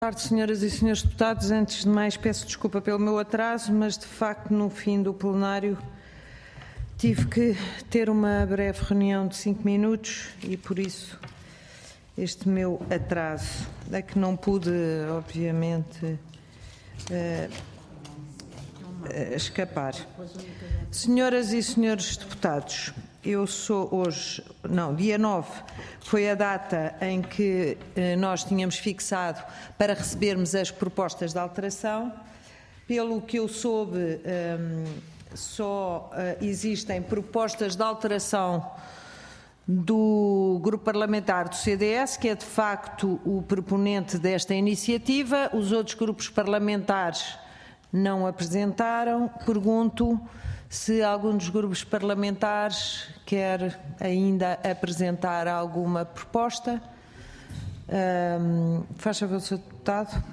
Boa tarde, senhoras e senhores deputados. Antes de mais, peço desculpa pelo meu atraso, mas de facto, no fim do plenário, tive que ter uma breve reunião de 5 minutos e, por isso, este meu atraso. É que não pude, obviamente, escapar. Senhoras e senhores deputados, eu sou hoje, dia 9, foi a data em que nós tínhamos fixado para recebermos as propostas de alteração. Pelo que eu soube, só existem propostas de alteração do Grupo Parlamentar do CDS, que é de facto o proponente desta iniciativa. Os outros grupos parlamentares não apresentaram. Pergunto se algum dos grupos parlamentares quer ainda apresentar alguma proposta. Faz favor, Sr. Deputado.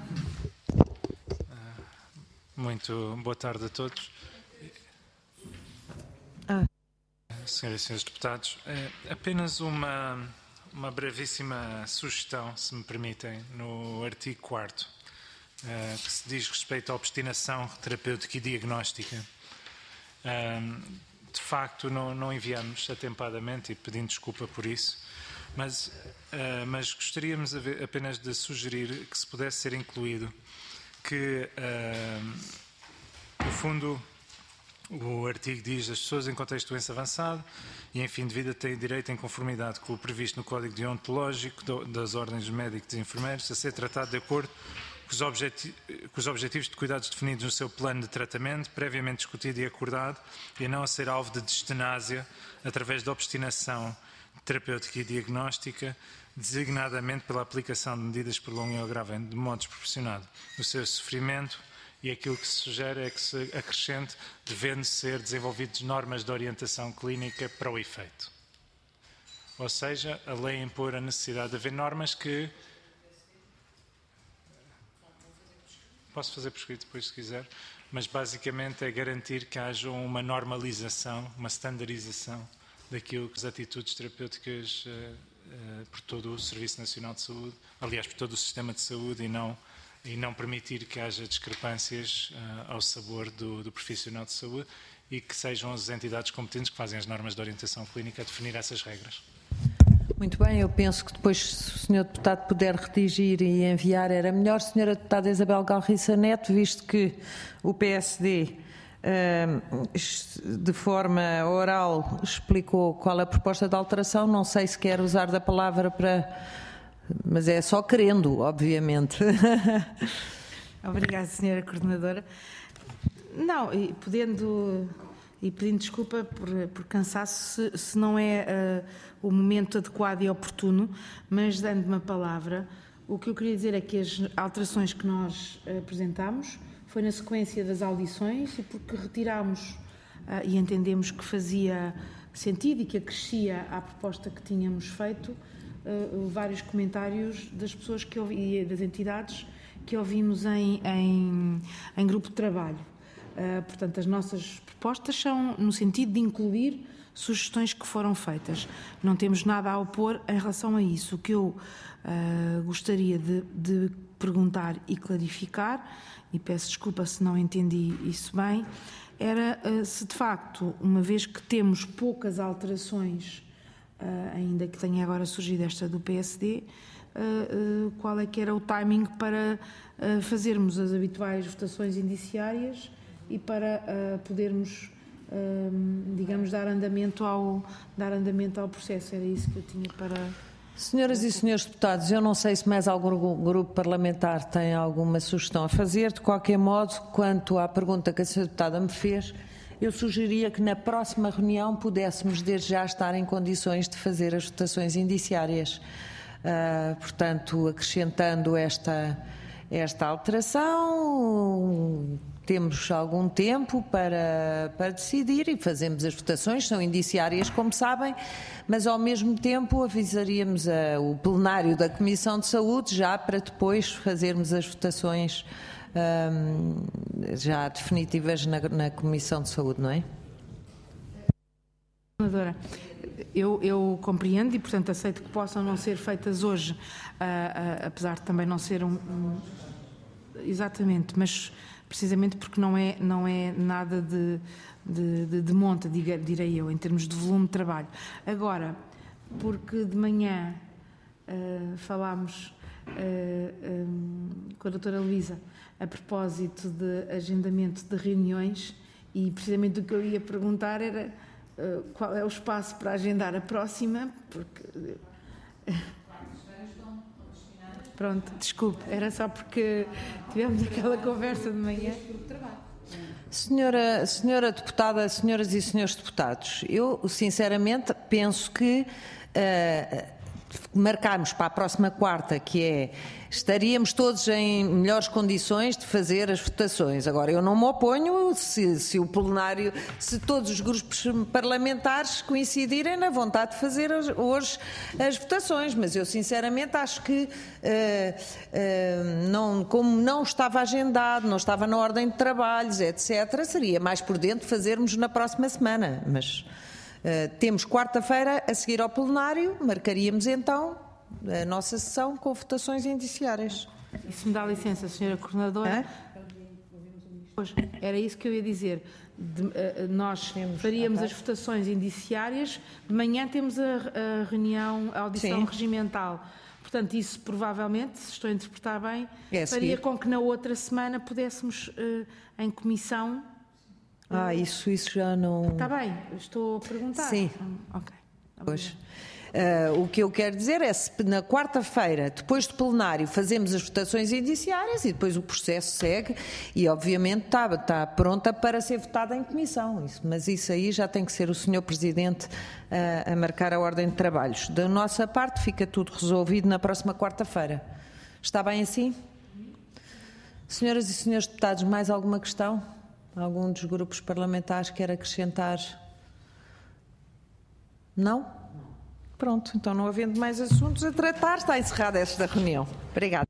Muito boa tarde a todos. Senhoras e senhores deputados, apenas uma brevíssima sugestão, se me permitem, no artigo 4º, que se diz respeito à obstinação terapêutica e diagnóstica. De facto, não enviamos atempadamente e pedindo desculpa por isso, mas gostaríamos apenas de sugerir que se pudesse ser incluído que, no fundo, o artigo diz: as pessoas em contexto de doença avançado e em fim de vida têm direito, em conformidade com o previsto no Código Deontológico das Ordens de Médicos e Enfermeiros, a ser tratado de acordo com os objetivos de cuidados definidos no seu plano de tratamento, previamente discutido e acordado, e a não a ser alvo de distenásia através de obstinação terapêutica e diagnóstica, designadamente pela aplicação de medidas que prolongam ou agravem de modo desproporcionado o seu sofrimento. E aquilo que se sugere é que se acrescente, devendo ser desenvolvidas normas de orientação clínica para o efeito. Ou seja, a lei impor a necessidade de haver normas que... Posso fazer por escrito depois, se quiser, mas basicamente é garantir que haja uma normalização, uma standardização daquilo que as atitudes terapêuticas por todo o Serviço Nacional de Saúde, aliás, por todo o sistema de saúde, e não permitir que haja discrepâncias ao sabor do profissional de saúde, e que sejam as entidades competentes que fazem as normas de orientação clínica a definir essas regras. Muito bem, eu penso que depois, se o Sr. Deputado puder redigir e enviar, era melhor. Sra. Deputada Isabel Galriça Neto, visto que o PSD, de forma oral, explicou qual a proposta de alteração, não sei se quer usar da palavra para... Mas é só querendo, obviamente. Obrigada, Sra. Coordenadora. Não, e pedindo desculpa por cansaço, se não é o momento adequado e oportuno, mas dando-me a palavra, o que eu queria dizer é que as alterações que nós apresentámos foi na sequência das audições e porque retirámos e entendemos que fazia sentido e que acrescia à proposta que tínhamos feito vários comentários das pessoas e das entidades que ouvimos em grupo de trabalho. Portanto, as nossas propostas são no sentido de incluir sugestões que foram feitas. Não temos nada a opor em relação a isso. O que eu gostaria de perguntar e clarificar, e peço desculpa se não entendi isso bem, era se de facto, uma vez que temos poucas alterações, ainda que tenha agora surgido esta do PSD, qual é que era o timing para fazermos as habituais votações indiciárias e para podermos, digamos, dar andamento ao processo. Era isso que eu tinha para... Senhoras e senhores deputados, eu não sei se mais algum grupo parlamentar tem alguma sugestão a fazer. De qualquer modo, quanto à pergunta que a senhora deputada me fez, eu sugeria que na próxima reunião pudéssemos desde já estar em condições de fazer as votações indiciárias. Portanto, acrescentando esta alteração, temos algum tempo para decidir e fazemos as votações, são indiciárias, como sabem, mas ao mesmo tempo avisaríamos o plenário da Comissão de Saúde já para depois fazermos as votações já definitivas na Comissão de Saúde, não é? Senadora, eu compreendo e, portanto, aceito que possam não ser feitas hoje, apesar de também não ser exatamente, mas precisamente porque não é nada de monta, direi eu, em termos de volume de trabalho. Agora, porque de manhã falámos com a doutora Luísa a propósito de agendamento de reuniões e precisamente o que eu ia perguntar era qual é o espaço para agendar a próxima, porque... Pronto, desculpe, era só porque tivemos aquela conversa de manhã. Senhora deputada, senhoras e senhores deputados, eu sinceramente penso que marcarmos para a próxima quarta, que é, estaríamos todos em melhores condições de fazer as votações. Agora, eu não me oponho se o plenário, se todos os grupos parlamentares coincidirem na vontade de fazer hoje as votações, mas eu sinceramente acho que, como não estava agendado, não estava na ordem de trabalhos, etc., seria mais prudente fazermos na próxima semana, mas... temos quarta-feira a seguir ao plenário, marcaríamos então a nossa sessão com votações indiciárias. E se me dá licença, Sra. Coordenadora, pois, era isso que eu ia dizer. Nós faríamos as votações indiciárias, de manhã temos a reunião, a audição regimental. Portanto, isso provavelmente, se estou a interpretar bem, faria com que na outra semana pudéssemos, em comissão... isso já não... Está bem, estou a perguntar. Sim. Ok. Pois. O que eu quero dizer é se na quarta-feira, depois do plenário, fazemos as votações indiciárias e depois o processo segue e, obviamente, está pronta para ser votada em comissão. Mas isso aí já tem que ser o Sr. Presidente a marcar a ordem de trabalhos. Da nossa parte, fica tudo resolvido na próxima quarta-feira. Está bem assim? Senhoras e senhores deputados, mais alguma questão? Algum dos grupos parlamentares quer acrescentar? Não? Pronto, então não havendo mais assuntos a tratar, está encerrada esta reunião. Obrigada.